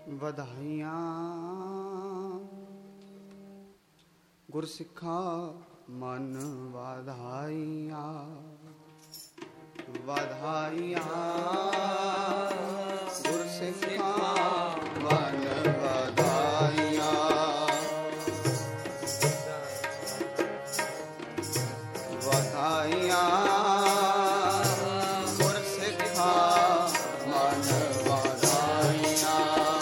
ਵਧਾਈਆਂ ਗੁਰਸਿੱਖਾ ਮਨ ਵਧਾਈਆਂ ਵਧਾਈਆਂ ਗੁਰਸਿੱਖਾ ਮਨ ਵਧਾਈਆਂ ਵਧਾਈਆਂ ਗੁਰਸਿੱਖਾ ਮਨ ਵਧਾਈਆਂ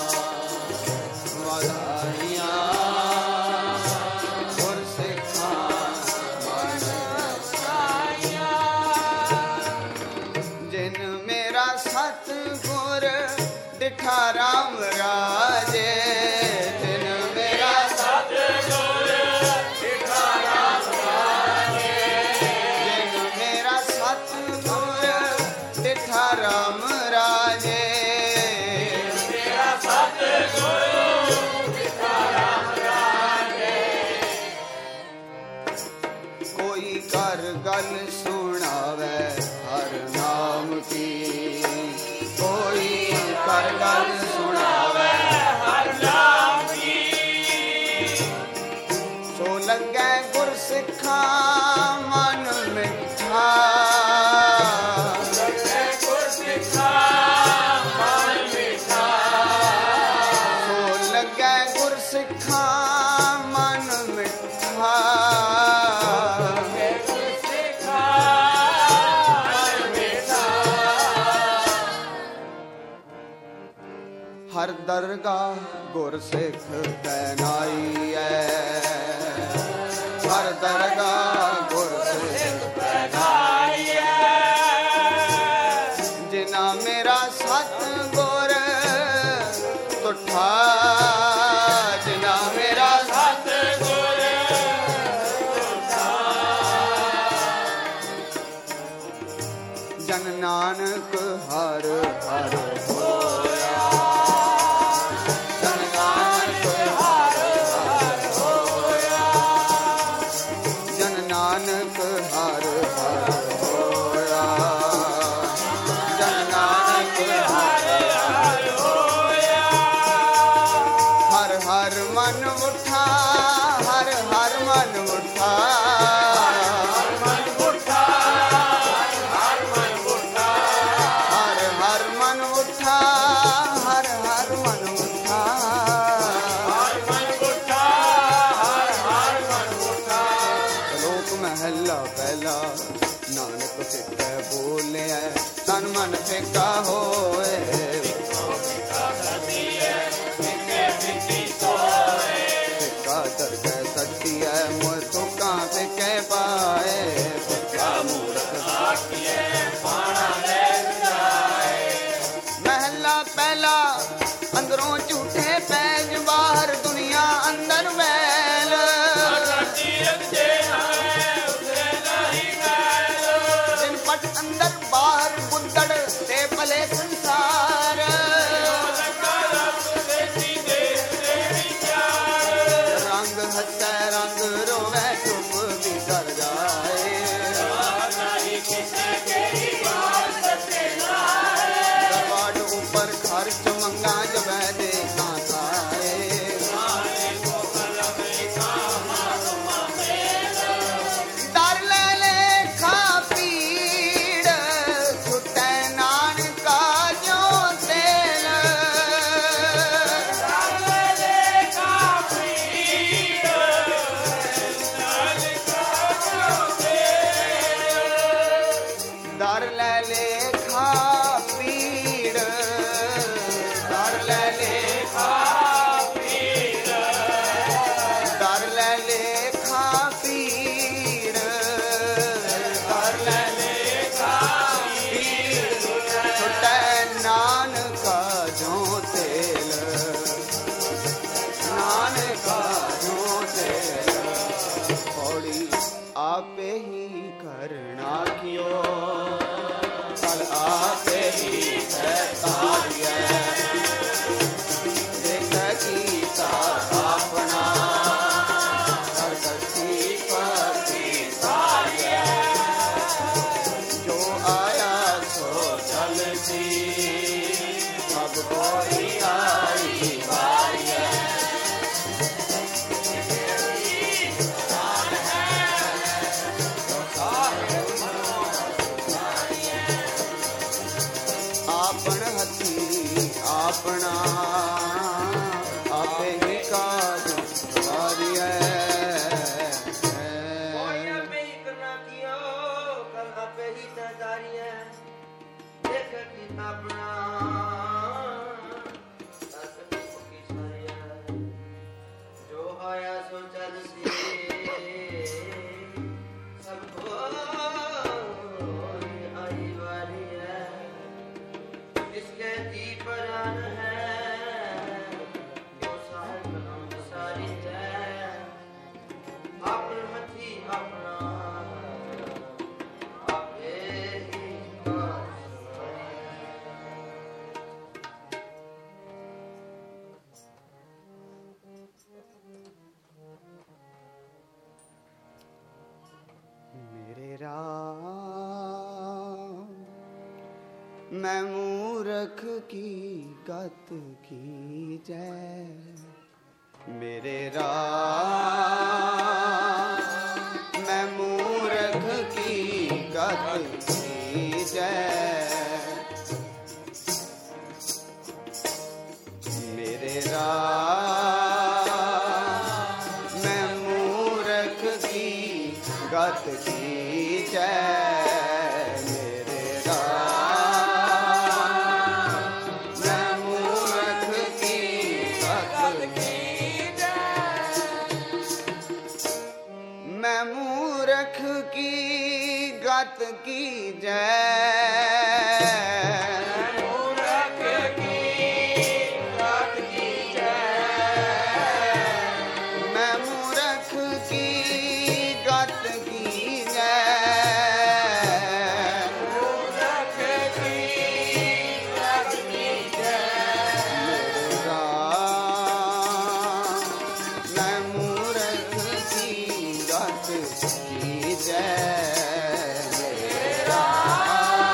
ਵਧਾਈਆਂ ਗੁਰਸਿੱਖਾ ਮਨ ਵਧਾਈਆਂ ਜਿਨ ਮੇਰਾ ਸਤਿਗੁਰ ਡਿਠਾ ਰਾਮ ਰਾਜੇ ਜਿਨ ਮੇਰਾ ਸਤਿਗੁਰ ਡਿਠਾ ਰਾਮ ਰਾਜੇ ਜਿਨ ਮੇਰਾ ਸਤਿਗੁਰ ਡਿਠਾ ਰਾਮ ਰਾਜੇ ਮੇਰਾ ਸਤਿਗੁਰ ਡਿਠਾ ਰਾਮ ਰਾਜੇ ਕੋਈ ਕਰ ਗੱਲ ਸੁਣਾਵੇ ਹਰ ਨਾਮ ਕੀ ਕੋਈ ਕਰ ਗੱਲ ਸੁਣਾਵੇ ਹਰ ਨਾਮ ਕੀ ਸੋ ਲੱਗੇ ਗੁਰਸਿੱਖਾ ਮਨ ਮਿੱਠਾ ਲੱਗੇ ਗੁਰਸਿੱਖਾ ਮਨ ਮਿੱਠਾ ਸੋ ਲੱਗੇ ਗੁਰਸਿੱਖਾ ਮਨ ਮਿੱਠਾ ਹਰ ਦਰਗਾਹ ਗੁਰਸਿੱਖ ਤੈਨਾਈ ਹੈ ਹਰ ਦਰਗਾਹ ਗੁਰਸਿੱਖ ਤੈਨਾਈ ਹੈ ਜਿਨਾ ਮੇਰਾ ਸਤਿਗੁਰ ਤੁਠਾ ਜਿਨਾ ਮੇਰਾ ਸਤਿਗੁਰ ਤੁਠਾ ਜਨ ਨਾਨਕ ਹਰ ਹਰ ਨਾਨਕ ਹਰ ਹਰ ਹੋਇਆ ਜਨ ਨਾਨਕ ਹਰ ਹਰ ਹੋਇਆ ਹਰ ਹਰ ਮਨ ਉਠਾ ਹਰ ਹਰ ਮਨ ਉਠਾ ਹਰ ਮਨ ਉਠਾ ਹਰ ਮਨ ਉਠਾ ਹਰ ਹਰ ਮਨ ਉਠਾ ਹਰ ਹਰ ਮਨ ਉਠਾ ਹਰ ਮਨ ਉਠਾ ਹਰ ਹਰ ਮਨ ਉਠਾ ਲੋਕ ਮਹੱਲਾ ਪਹਿਲਾ ਨਾਨਕ ਫਿੱਕਾ ਬੋਲਿਆ ਤਨ ਮਨ ਫਿੱਕਾ ਹੋਏ ਫਿੱਕਾ ਦਰਗਹਿ ਸੱਚੀਐ ਮੋਹ ਤੁਕਾਂ ਫਿੱਕੇ ਪਾਏ ਫਿੱਕਾ ਮੂਰਖ ਸਾਖੀਐ ਪਾਣਾ ਲੈ ਜਾਏ ਮਹੱਲਾ ਪਹਿਲਾ ਅੰਦਰੋਂ ਝੂਠੇ ਪੈਜ ਬਾਹਰ ਦੁਨੀਆ ਅੰਦਰ ਵੈਲ ਅੰਦਰ ਬਾਹਰ ਗੁੱਦੜ ਤੇ ਭਲੇ ਸੰਸਾਰ ਰੰਗ ਹੱਸੈ ਰੰਗ ਰੋਵੇ ਚੁੱਪ ਵੀ ਕਰ ਜਾਏ ਦਰਵਾੜ ਉੱਪਰ ਖਰਚ ਮੰਗਾ ਜਵੈ ਦੇ ਕਾਂ ਖਾਏ ਦਰ ਲੈ ਲੈ ਖਾ ਪੀ ਦਰ ਲੈ ਲੈ ਖਾ ਪੀੜ ਦਰ ਲੈ ਲੈ ਖਾ ਪੀੜ ਦਰ ਲੈ ਲੈ ਖਾ ਪੀੜ ਦਰ ਲੈ ਲੈ ਖਾ ਪੀੜ ਛੁਟੈ ਨਾਨਕਾ ਜੋ ਤੇਲ ਨਾਨਕਾ ਜੋ ਤੇਲ ਹੌਲੀ ਆਪੇ ਹੀ ਕਰਨਾ ਕਿਓ ਆਪੇ ਹੀ ਹੈ ਤਾਰੀਐ आपे ही काज सवारिया मैं मूर्ख की गत की जय मेरे राम मैं मूर्ख की गत की जय मेरे राम मैं मूर्ख की गत की जय की जय मूर्ख की गत की जय मैं मूर्ख की गत की जय मूर्ख की गत की जय मैं मूर्ख की गत की जय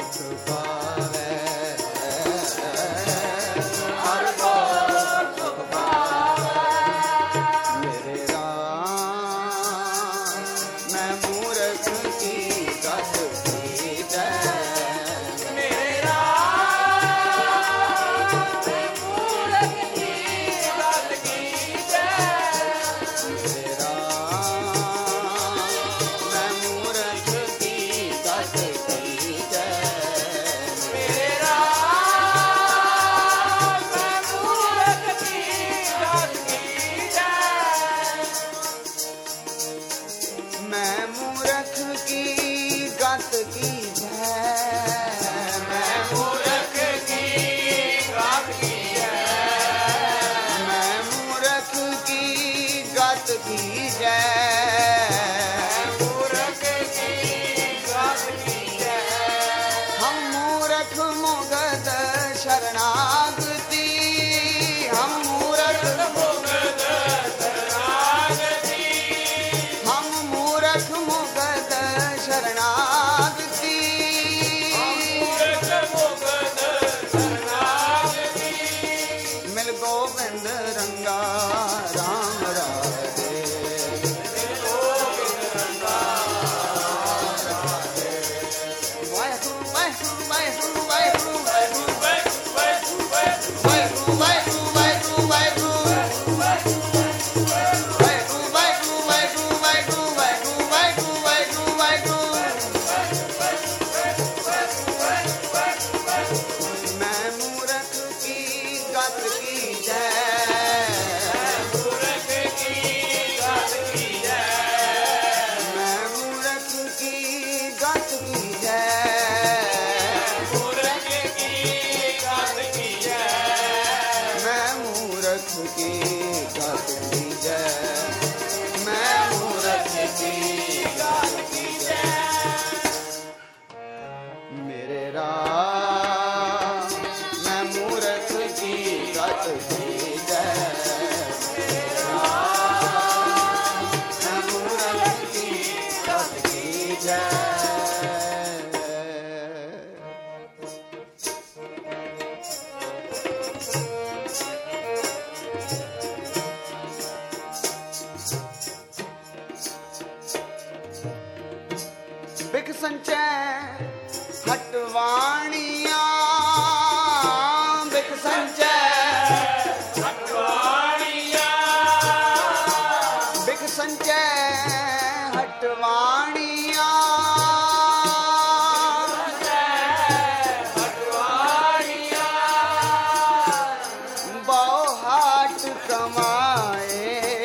ਸੁਖ ਪਾਵੈ ਹਰ ਕੋਲ ਸੁਖ ਪਾਵੈ ਮੇਰੇ ਰਾਮ ਮੈਂ ਮੂਰਖ ਕੀ ਗਤ ਕੀਜੈ ਮੇਰੇ ਰਾਮ ਮੈਂ ਮੂਰਖ ਕੀ ਗਤ ਕੀਜੈ ਮੇਰੇ ਰਾਮ ਮੈਂ ਮੂਰਖ ਕੀ ਗਤ ਕੀਜੈ ਮੇਰੇ ਰਾਮ ਮੈਂ ਮੂਰਖ ਕੀ ਗਤ ਕੀਜੈ ਮੈਂ ਮੂਰਖ ਕੀ ਗਤ ਕੀਜੈ ਮੈਂ ਮੂਰਖ ਕੀ ਗਤ ਕੀਜੈ ਮੈਂ ਮੂਰਖ ਕੀ ਗਤ ਕੀਜੈ ਮੂਰਖ ਕੀ ਗਤ ਕੀਜੈ ਹਮ ਮੂਰਖ ਮੁਗਤ ਸ਼ਰਨਾਗਤੀ ਹਮ ਮੂਰਖ ਮੁਗਤ ਸ਼ਰਨਾਗਤੀ ਹਮ ਮੂਰਖ ਮੁਗਤ ਸ਼ਰਨਾਗਤੀ ਮੂਰਖ ਮੁਗਤ ਸ਼ਰਨਾਗਤੀ ਮਿਲ ਗੋਬਿੰਦ ਰੰਗਾ ਰਾਮ ਰਾਜੇ ਵਾਹਿਗੁਰੂ ਵਾਹਿਗੁਰੂ ਵਾਹਿਗੁਰੂ ਵਾਹਿਗੁਰੂ ਵਾਹਿਗੁਰੂ ਵਾਹਿਗੁਰੂ ਵਾਹਿਗੁਰੂ ਵਾਹਿਗੁਰੂ ਵਾਹਿਗੁਰੂ ਵਾਹਿਗੁਰੂ ਮੈਂ ਮੂਰਖ ਕੀ ਗਤ ਕੀਜੈ ਮੂਰਖ ਕੀ ਗਤ ਕੀਜੈ ਮੈਂ ਮੂਰਖ ਕੀ ਗਤ ਕੀਜੈ ਮੂਰਖ ਕੀ ਗਤ ਕੀਜੈ ਮੈਂ ਮੂਰਖ ਕੀ ਗਤ ਕੀਜੈ ਮੈਂ ਮੂਰਖ ਕੀ ਗਤ ਕੀਜੈ ਮੇਰੇ ਰਾਮ ਮੈਂ ਮੂਰਖ ਕੀ ਗਤ ਕੀਜੈ ਮੇਰੇ ਰਾਮ ਮੈਂ ਮੂਰਖ ਕੀ ਗਤ ਕੀਜੈ ਬਿਖ ਸੰਚੈ ਹਟਵਾਣੀਆਂ ਬਿਖ ਸੰਚੈ ਹਟਵਾਣੀਆਂ ਬਿਖ ਸੰਚੈ ਹਟਵਾਣੀਆਂ ਹਟਵਾਣੀਆਂ ਬਹੁ ਹਾਟ ਕਮਾਏ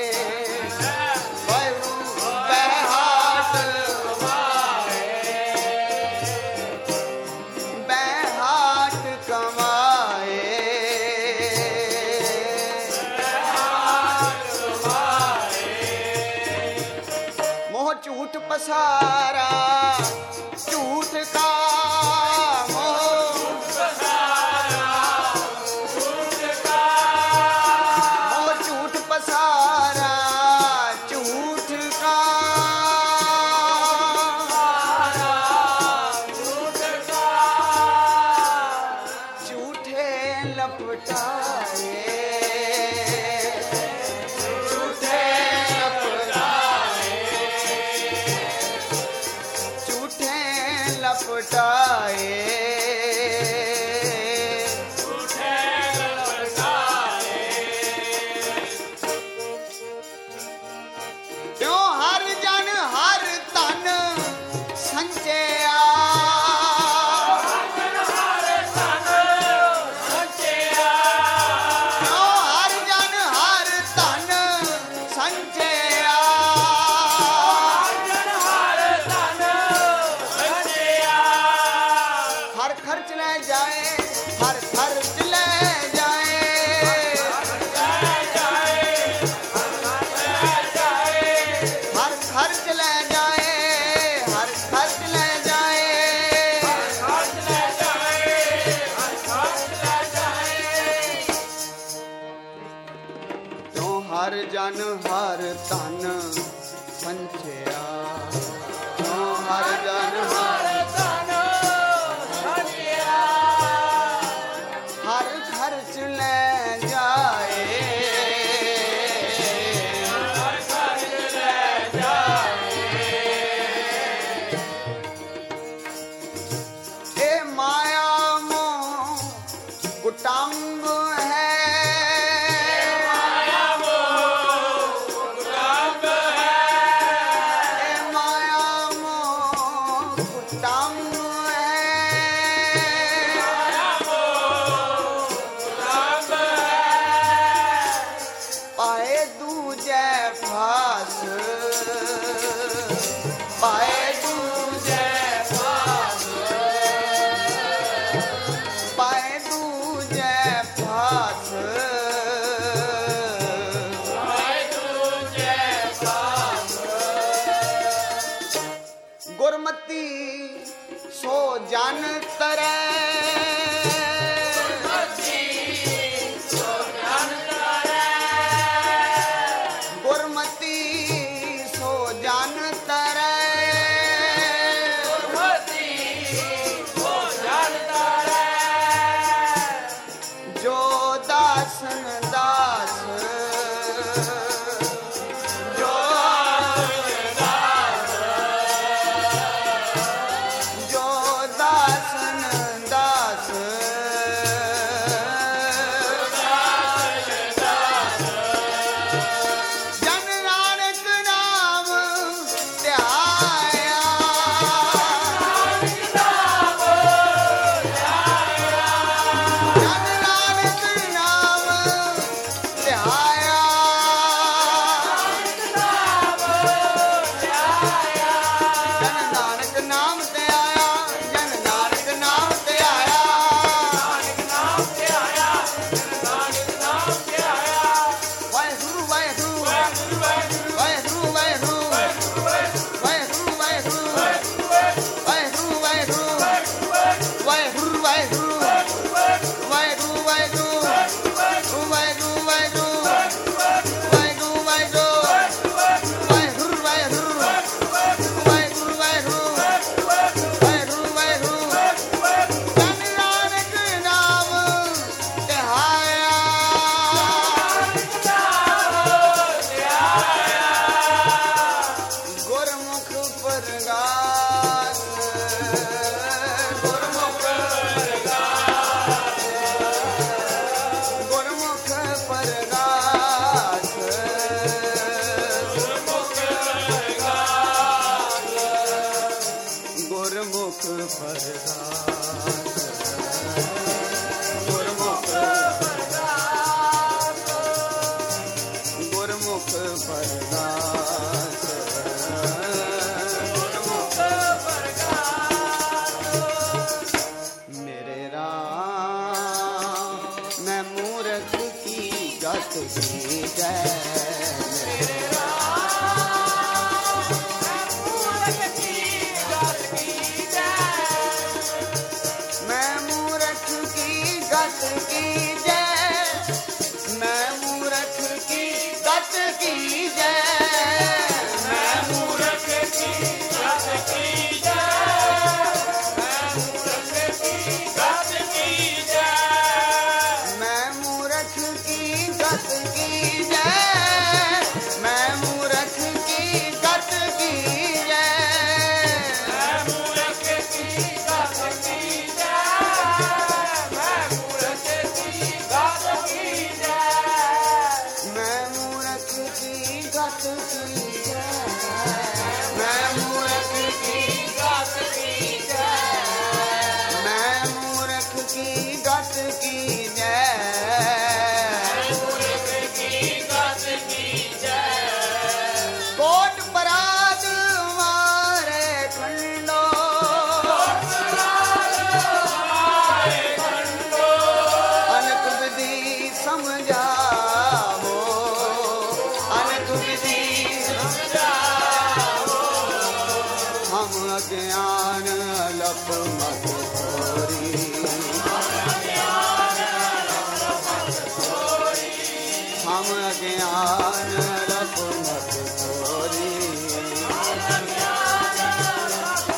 ਵਾਹਿਗੁਰੂ ਬਹਿ ਹਾਟ ਕਮਾਏ ਮੋਹ ਝੂਠ ਪਸਾਰਾ ਝੂਠ ਕਾ ਮੋਹ ਮੋਹ ਝੂਠ ਪਸਾਰਾ ਝੂਠ ਕਾ ਝੂਠੇ ਲਪਟਾਏ ਝੂਠੇ ਲਪਟਾਏ ਝੂਠੇ ਲਪਟਾਏ ਕਿਉਂ ਹਰ ਜਨ ਹਰ ਤਨ ਸੰਚਿਆ ਕਿਉਂ ਹਰ ਜਨ ਹਰ ਤਨ ਸੰਚਿਆ ਹਰ ਖਰਚ ਲੈ ਜਾਏ ਹਰ ਖਰਚ ਲੈ ਜਾਏ ਹਰ ਖਰਚ ਲੈ ਜਾਏ ਹਰ ਖਰਚ ਲੈ ਜਾਏ ਕਿਉਂ ਹਰ ਜਨ ਹਰ ਤਨ ਸੰਚਿਆ ਕਿਉਂ ਹਰ ਜਨ ਹਰ खर्च ले जाए हे माया मोह कुटुंब है गुरमती सो जन तरै गुरमती सो जन तरै जो दासन दास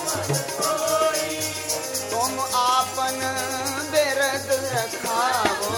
तुम आपन बिरद रखावो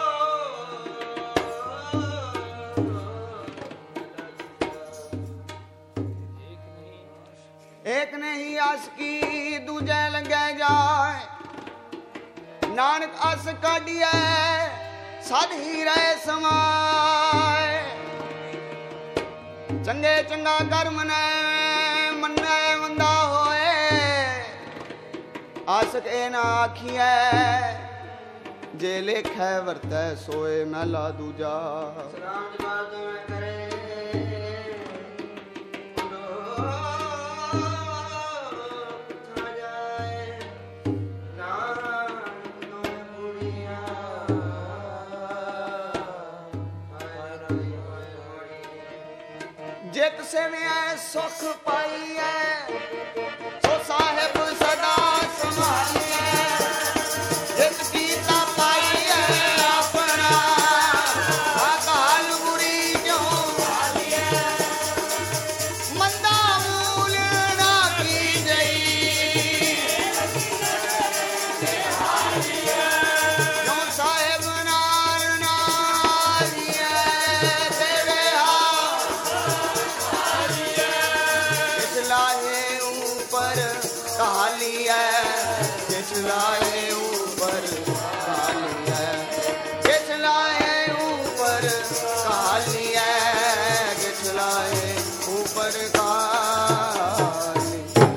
ਆਸਕੀ ਦੂਜੇ ਲੰਘੇ ਜਾਏ ਨਾਨਕ ਅਸ ਕਾਢੀਐ ਸਦ ਹੀ ਰਹਿ ਸਮਾਏ ਚੰਗੇ ਚੰਗਾ ਕਰਮ ਨੇ ਮੰਨੈ ਮੰਦਾ ਹੋਏ ਆਸਕ ਇਹ ਨਾ ਆਖੀਐ ਜੇ ਲੇਖੈ ਵਰਤੈ ਸੋਏ ਮਹਿਲਾ ਦੂਜਾ ਸਲਾਮ ਜਵਾਬ ਕਰੇ ਜਿਤ ਸੇਵਿਐ ਸੁਖ ਪਾਈਐ ਸੋ ਸਾਹਿਬ ਸਦਾ ਸੰਭਾਲੀਐ ਜਿਤ ਕੀਤਾ ਪਾਈਐ ਆਪਣਾ ਅਕਾਲ ਬੁਰੀ ਜੋ ਭਾਲੀਐ ਮੰਦਾ ਮੂਲ ਨਾ ਕੀਜਈ ਜੋ ਸਾਹਿਬ ਨਾਲ ਨਾਲੀਐ ਤੇਰੇ लाए ऊपर काली है किस लाए ऊपर काली है किस लाए ऊपर काली है किस लाए ऊपर काली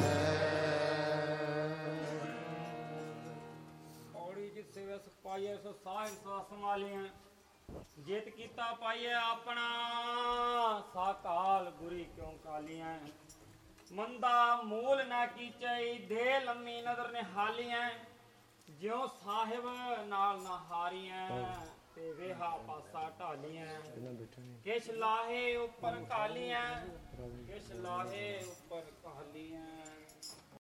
ਔੜੀ ਜਿਤ ਸੇਵੈ ਸੁਖ ਪਾਈਐ ਸੋ ਸਾਹਿਬ ਸਦਾ ਸੰਭਾਲੀਐ ਜਿਤ ਕੀਤਾ ਪਾਈਐ ਆਪਣਾ ਸਾਕਾਲ ਬੁਰੀ ਕਿਉਂ ਕਾਲੀਐ ਮੰਦਾ ਮੂਲ ਨਾ ਕੀਚਈ ਦੇ ਲੰਮੀ ਨਦਰ ਨਿਹਾਲੀਐ ਜਿਉ ਸਾਹਿਬ ਨਾਲ ਨਾ ਹਾਰੀਐ ਤੇ ਵੇਹਾ ਪਾਸਾ ਢਾਲੀਐ ਕਿਛ ਲਾਹੇ ਉੱਪਰ ਕਾਲੀਐ ਕਿਛ ਲਾਹੇ ਉੱਪਰ ਕਾਲੀਐ